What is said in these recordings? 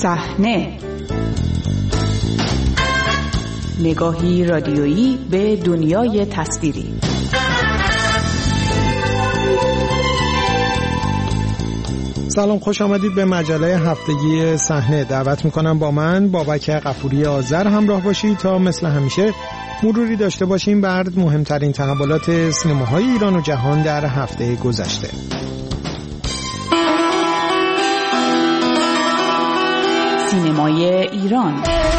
صحنه، نگاهی رادیویی به دنیای تصویری. سلام، خوش آمدید به مجله هفتگی صحنه. دعوت میکنم با من بابک غفوری آذر همراه باشید تا مثل همیشه مروری داشته باشیم بر مهمترین تحولات سینماهای ایران و جهان در هفته گذشته. سینمای ایران.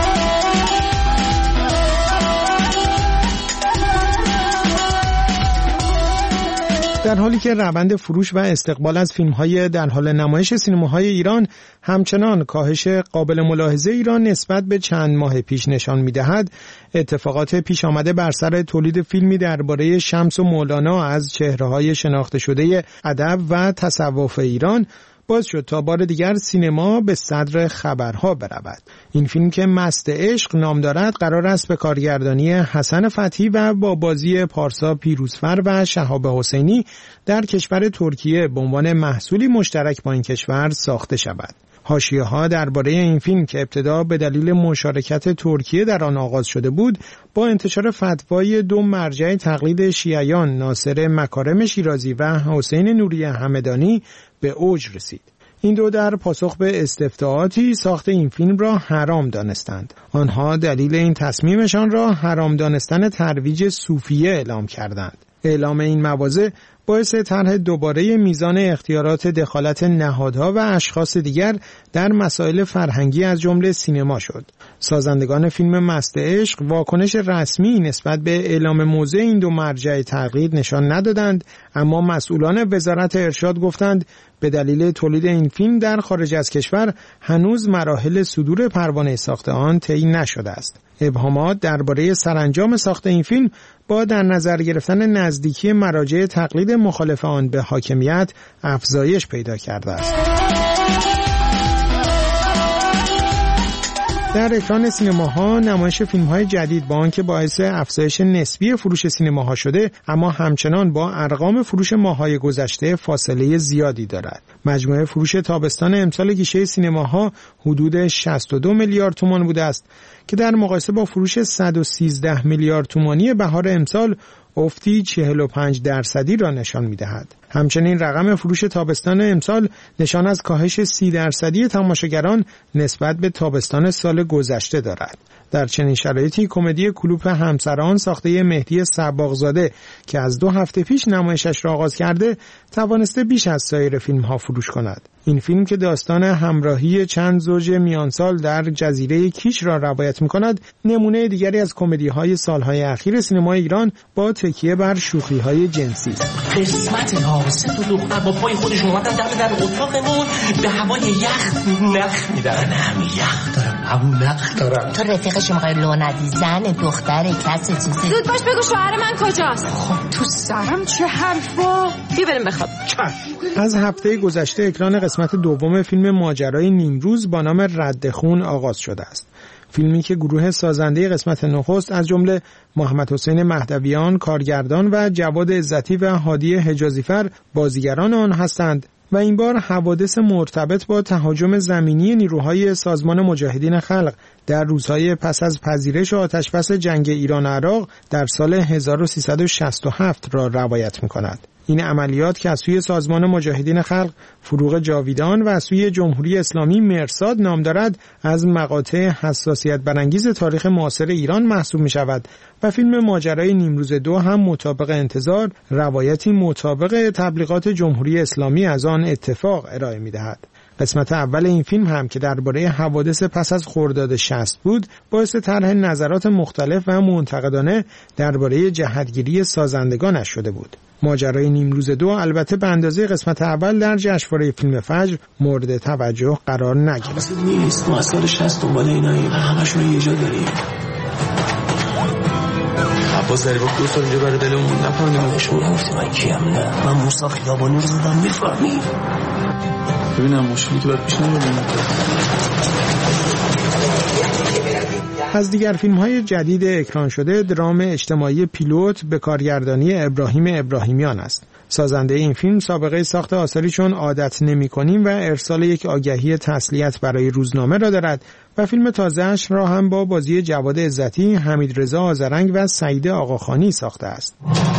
در حالی که روند فروش و استقبال از فیلم‌های در حال نمایش سینماهای ایران همچنان کاهش قابل ملاحظه ایران نسبت به چند ماه پیش نشان می‌دهد، اتفاقات پیش آمده بر سر تولید فیلمی درباره شمس و مولانا از چهره‌های شناخته شده ادب و تصوف ایران باز شد تا بار دیگر سینما به صدر خبرها برود. این فیلم که مست عشق نام دارد قرار است به کارگردانی حسن فتحی و با بازی پارسا پیروزفر و شهاب حسینی در کشور ترکیه به عنوان محصولی مشترک با این کشور ساخته شود. حاشیه‌ها درباره این فیلم که ابتدا به دلیل مشارکت ترکیه در آن آغاز شده بود، با انتشار فتوای دو مرجع تقلید شیعیان ناصر مکارم شیرازی و حسین نوری همدانی به اوج رسید. این دو در پاسخ به استفتاءاتی ساخت این فیلم را حرام دانستند. آنها دلیل این تصمیمشان را حرام دانستن ترویج صوفیه اعلام کردند. اعلام این مواضع باعث طرح دوباره میزان اختیارات دخالت نهادها و اشخاص دیگر در مسائل فرهنگی از جمله سینما شد. سازندگان فیلم مست عشق واکنش رسمی نسبت به اعلام موضع این دو مرجع تقلید نشان ندادند، اما مسئولان وزارت ارشاد گفتند به دلیل تولید این فیلم در خارج از کشور هنوز مراحل صدور پروانه ساخت آن طی نشده است. ابهامات درباره سرانجام ساخت این فیلم با در نظر گرفتن نزدیکی مراجع تقلید مخالف آن به حاکمیت افزایش پیدا کرده است. در اکران سینماها نمایش فیلم‌های جدید با آنکه باعث افزایش نسبی فروش سینماها شده، اما همچنان با ارقام فروش ماه‌های گذشته فاصله زیادی دارد. مجموع فروش تابستان امسال گیشه سینماها حدود 62 میلیارد تومان بوده است که در مقایسه با فروش 113 میلیارد تومانی بهار امسال افتی 45% را نشان می‌دهد. همچنین رقم فروش تابستان امسال نشان از کاهش 30% تماشاگران نسبت به تابستان سال گذشته دارد. در چنین شرایطی کمدی کلوپ همسران ساخته مهدی صباغزاده که از 2 هفته پیش نمایشش را آغاز کرده توانسته بیش از سایر فیلم‌ها فروش کند. این فیلم که داستان همراهی چند زوج میانسال در جزیره کیش را روایت می‌کند، نمونه دیگری از کمدی‌های سال‌های اخیر سینمای ایران با تکیه بر شوخی‌های جنسی است. قسمت نامسه تو دختر با پای خودشون اومدن در اتاقمون به هوای یخ نخ میدن. همین یخ دارم، همون نخ دارم. تو رفیقش میخوای لو ندی؟ زن دختر کسی چیزی؟ زود باش بگو شوهر من کجاست؟ خب تو سرم چه حرفا؟ بیا بریم بخواب. از هفته گذشته اکران قسمت دوم فیلم ماجرای نیمروز با نام رد خون آغاز شده است. فیلمی که گروه سازنده قسمت نخست از جمله محمد حسین مهدویان کارگردان و جواد عزتی و هادی حجازیفر بازیگران آن هستند و این بار حوادث مرتبط با تهاجم زمینی نیروهای سازمان مجاهدین خلق در روزهای پس از پذیرش آتشبس جنگ ایران و عراق در سال 1367 را روایت می‌کند. این عملیات که از سوی سازمان مجاهدین خلق فروغ جاویدان و از سوی جمهوری اسلامی مرصاد نام دارد، از مقاطع حساسیت برانگیز تاریخ معاصر ایران محسوب می شود و فیلم ماجرای نیمروز 2 هم مطابق انتظار روایتی مطابق تبلیغات جمهوری اسلامی از آن اتفاق ارائه می دهد. قسمت اول این فیلم هم که درباره حوادث پس از خرداد 60 بود، باعث طرح نظرات مختلف و منتقدانه درباره جهتگیری سازندگانش شده بود. ماجرای نیمروز 2 البته به اندازه قسمت اول در جشنواره فیلم فجر مورد توجه قرار نگرفت. اصلا نیست، ما از سال 60 دنبال ایناییم، همشون یه جا داریم. عباس داری وقت 2 سال اینجا برای دلمون نفهمیدیم شما گفتی من کیم؟ نه من موسی خیابانی رو زدم، میفهمی؟ ببینم مشکلی که باید پیش نمیدونم. از دیگر فیلم‌های جدید اکران شده درام اجتماعی پیلوت به کارگردانی ابراهیم ابراهیمیان است. سازنده این فیلم سابقه ساخت آثاری چون عادت نمی‌کنیم و ارسال یک آگهی تسلیت برای روزنامه را دارد و فیلم تازه‌اش را هم با بازی جواد عزتی، حمیدرضا آذرنگ و سعید آقاخانی ساخته است.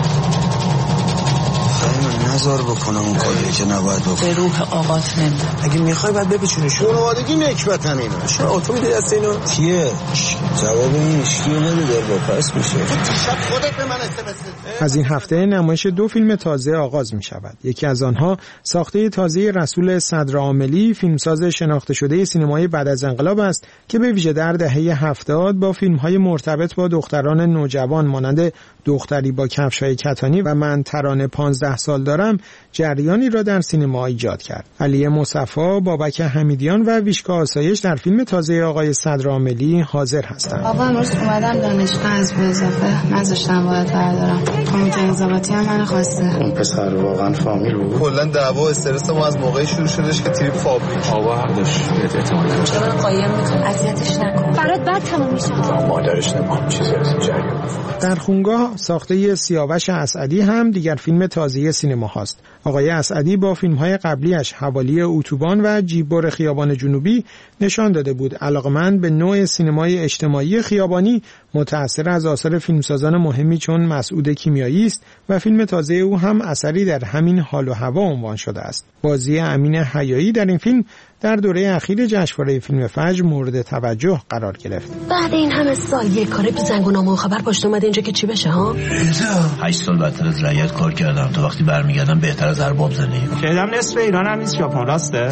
نظر بکنم اون کاری که نباید بکنم. به روح آقات نمیدم. اگه میخوای باید بپیچونیش. خانوادگی نکبت هم اینا. چرا آتو میده دست اینا؟ کیه؟ جواب این اشکیه نمیده با پس میشه. شب خودت به من استفاده. از این هفته نمایش 2 فیلم تازه آغاز می شود. یکی از آنها ساخته تازه رسول صدرعاملی، فیلمساز شناخته شده سینمای بعد از انقلاب است که به ویژه در دهه 70 با فیلم‌های مرتبط با دختران نوجوان مانند دختری با کفش‌های کتانی و من ترانه 15 سال دارم جریانی را در سینما ایجاد کرد. علی مصطفی، بابک حمیدیان و ویشکا آسایش در فیلم تازه آقای صدرعاملی حاضر هستند. آقا امروز اومدم دانشگاه از به اضافه نذاشتم باید بردارم. کمیته انضباطی هم من خواسته. اون پسر واقعا فامیل بود. کلا دعوا استرس ما از موقعی شروع شدش که تریپ فابریک. آقا حق داشت. اعتماد چرا قایم میکنه؟ اذیتش نکن. برات بعد تموم میشه. مادرش نمی‌خوام چیزی از این جریان. در خونگاه ساخته سیاوش اسعدی هم دیگر فیلم تازه سینما هاست. آقای اسعدی با فیلم‌های قبلیش حوالی اتوبان و جیبور خیابان جنوبی نشان داده بود علاقمند به نوع سینمای اجتماعی خیابانی، متأثر از آثار فیلمسازان مهمی چون مسعود کیمیایی است و فیلم تازه او هم اثری در همین حال و هوا عنوان شده است. بازی امین حیایی در این فیلم در دوره اخیر جشنواره فیلم فجر مورد توجه قرار گرفت. بعد این همه سال یک کاره بی زنگونامه و خبر پشت اومده اینجا که چی بشه ها؟ 8 سال بدتر از رعیت کار کردم تا وقتی برمیگردم بهتر از ارباب زنی. شنیدم نصف ایران هم نیست ژاپن، راسته؟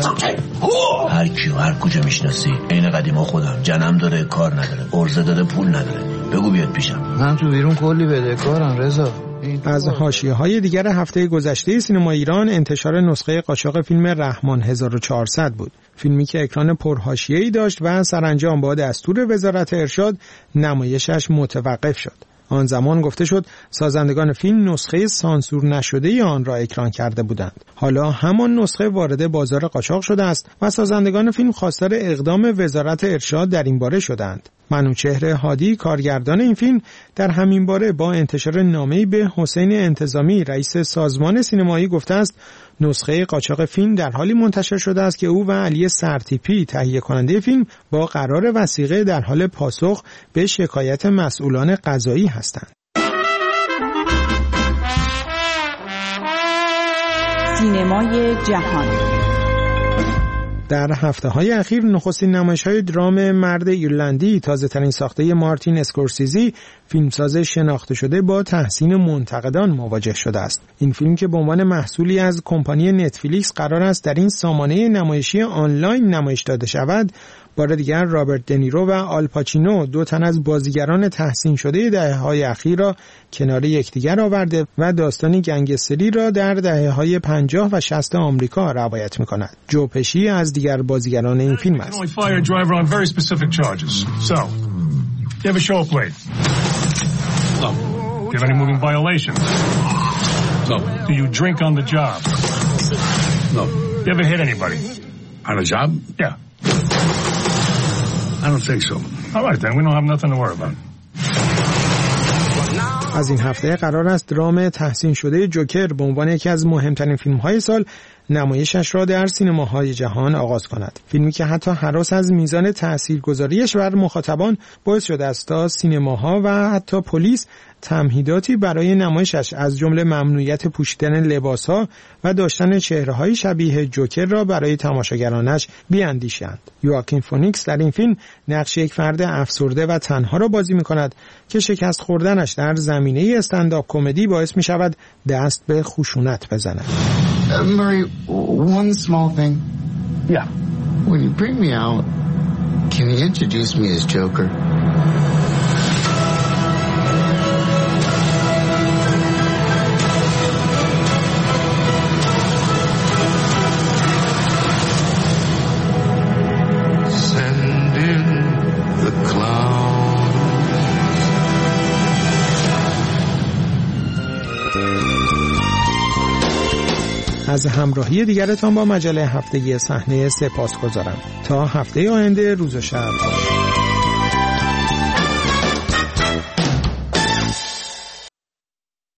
هر کیو هر کجا میشناسی عین قدیما خودم، جنم داره کار نداره، عرضه داره پول نداره، بگو بیاد پیشم. من تو بیرون کلی بدهکارم رضا. از حاشیه‌های دیگر هفته گذشته سینما ایران انتشار نسخه قاچاق فیلم رحمان 1400 بود. فیلمی که اکران پرحاشیه‌ای داشت و سرانجام با دستور وزارت ارشاد نمایشش متوقف شد. آن زمان گفته شد سازندگان فیلم نسخه سانسور نشده آن را اکران کرده بودند. حالا همان نسخه وارد بازار قاچاق شده است و سازندگان فیلم خواستار اقدام وزارت ارشاد در این باره شدند. منوچهر هادی کارگردان این فیلم در همین باره با انتشار نامه‌ای به حسین انتظامی رئیس سازمان سینمایی گفته است نسخه قاچاق فیلم در حالی منتشر شده است که او و علی سرتیپی تهیه کننده فیلم با قرار وثیقه در حال پاسخ به شکایت مسئولان قضایی هستند. سینمای جهان. در هفته‌های اخیر نخستین نمایش‌های درام مرد ایرلندی، تازه‌ترین ساخته مارتین اسکورسیزی، فیلمساز شناخته شده، با تحسین منتقدان مواجه شده است. این فیلم که به عنوان محصولی از کمپانی نتفلیکس قرار است در این سامانه نمایشی آنلاین نمایش داده شود، بار دیگر رابرت دنیرو و آلپاچینو، 2 تن از بازیگران تحسین شده دهه‌های اخیر را کنار یکدیگر آورده و داستانی گنگستری را در دهه‌های 50 و 60 آمریکا روایت می‌کند. جو پشی از دیگر بازیگران این فیلم است. I don't think so. All right, then. We don't have nothing to worry about. از این هفته قرار است درام تحسین شده جوکر به عنوان یکی از مهمترین فیلم‌های سال نمایشش را در سینماهای جهان آغاز کند. فیلمی که حتی هراس از میزان تاثیرگذاریش بر مخاطبان باعث شده است تا سینماها و حتی پلیس تمهیداتی برای نمایشش از جمله ممنوعیت پوشیدن لباسها و داشتن چهره‌های شبیه جوکر را برای تماشاگرانش بیاندیشند. یواکین فونیکس در این فیلم نقش یک فرد افسرده و تنها را بازی می‌کند که شکست خوردنش در زمینه استندآپ کمدی باعث می‌شود دست به خشونت بزند. Murray, one small thing. Yeah. When you bring me out, can you introduce me as Joker? Send in the clown. از همراهی دیگرتان با مجله هفتگی صحنه سپاسگزارم. تا هفته آینده، روز و شب.